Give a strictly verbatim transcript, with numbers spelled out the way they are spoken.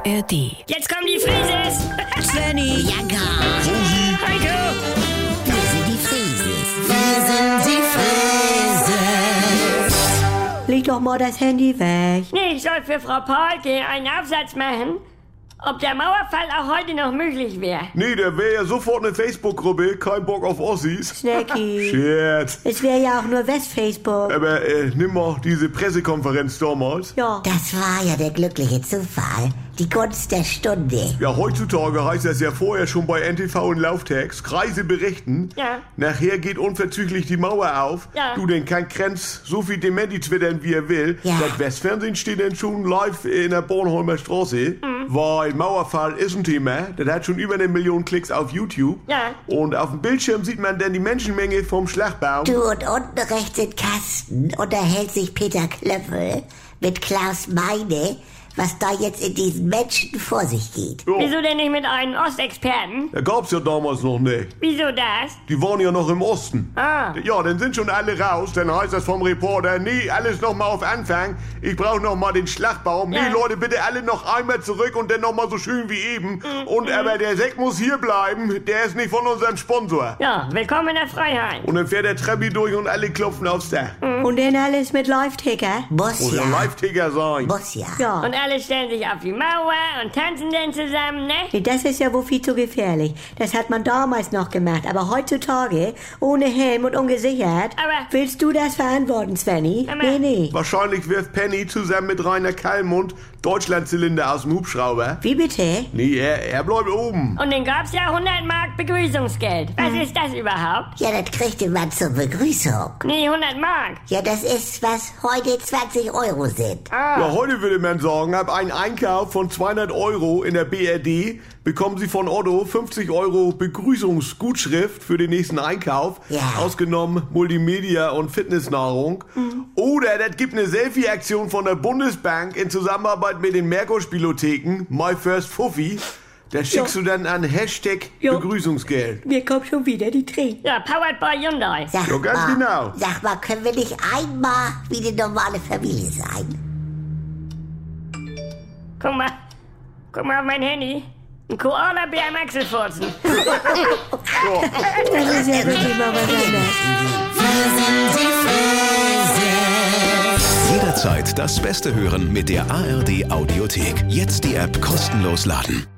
R D. Jetzt kommen die Frises! Svenny, Ja, gar. Heiko! Wir sind die Frieses. Wir sind die Frieses. leg doch mal das Handy weg. Nee, ich soll für Frau Paulke einen Aufsatz machen, ob der Mauerfall auch heute noch möglich wäre. Nee, der wäre ja sofort eine Facebook-Gruppe, kein Bock auf Ossis. Snacky. Scherz. Es wäre ja auch nur West-Facebook. Aber äh, nimm mal diese Pressekonferenz damals. Ja. Das war ja der glückliche Zufall. Die Gunst der Stunde. Ja, heutzutage heißt das ja vorher schon bei N T V und Lauftext. Kreise berichten. Ja. Nachher geht unverzüglich die Mauer auf. Ja. Du, denn kann Krenz so viel Dementi twittern, wie er will. Ja. Das Westfernsehen steht dann schon live in der Bornholmer Straße. Mhm. Weil Mauerfall ist ein Thema. Das hat schon über eine Million Klicks auf YouTube. Ja. Und auf dem Bildschirm sieht man dann die Menschenmenge vom Schlagbaum. Du, und unten rechts im Kasten unterhält sich Peter Klöffel mit Klaus Meine, was da jetzt in diesen Menschen vor sich geht. Ja. Wieso denn nicht mit einem Ostexperten? Da gab's ja damals noch nicht. Wieso das? Die waren ja noch im Osten. Ah. Ja, dann sind schon alle raus. Dann heißt das vom Reporter, nee, alles noch mal auf Anfang. Ich brauche noch mal den Schlagbaum. Ja. Nee, Leute, bitte alle noch einmal zurück und dann noch mal so schön wie eben. Mhm. Und aber der Sekt muss hier bleiben. Der ist nicht von unserem Sponsor. Ja, willkommen in der Freiheit. Und dann fährt der Treppi durch und alle klopfen aufs Dach. Und dann alles mit Live-Ticker? Muss Muss ja. ein Live-Ticker sein. Muss ja. Ja. Und alle stellen sich auf die Mauer und tanzen dann zusammen, ne? Nee, das ist ja wohl viel zu gefährlich. Das hat man damals noch gemacht. Aber heutzutage, ohne Helm und ungesichert. Aber- Willst du das verantworten, Svenny? Aber- Nee, nee. Wahrscheinlich wirft Penny zusammen mit Rainer Kallmund Deutschlandzylinder aus dem Hubschrauber. Wie bitte? Nee, er, er bleibt oben. Und dann gab's ja hundert Mark Begrüßungsgeld. Was ist das überhaupt? Ja, das kriegte man zur Begrüßung. Nee, hundert Mark. Ja, das ist, was heute zwanzig Euro sind. Ah. Ja, heute würde man sagen, ab einem Einkauf von zweihundert Euro in der B R D bekommen Sie von Otto fünfzig Euro Begrüßungsgutschrift für den nächsten Einkauf. Ja. Ausgenommen Multimedia und Fitnessnahrung. Oder das gibt eine Selfie-Aktion von der Bundesbank in Zusammenarbeit mit den Merkur-Spielotheken, My First Fuffi. Da schickst Ja. du dann an Hashtag Ja. Begrüßungsgeld. Mir kommt schon wieder die Tränen. Ja, powered by Hyundai. Sag Ja, ganz mal, genau. Sag mal, können wir nicht einmal wie eine normale Familie sein? Guck mal. Guck mal auf mein Handy. Ein Koala-Bär am Achselfurzen. Das ist ja wirklich mal was anderes. Jederzeit das Beste hören mit der A R D Audiothek. Jetzt die App kostenlos laden.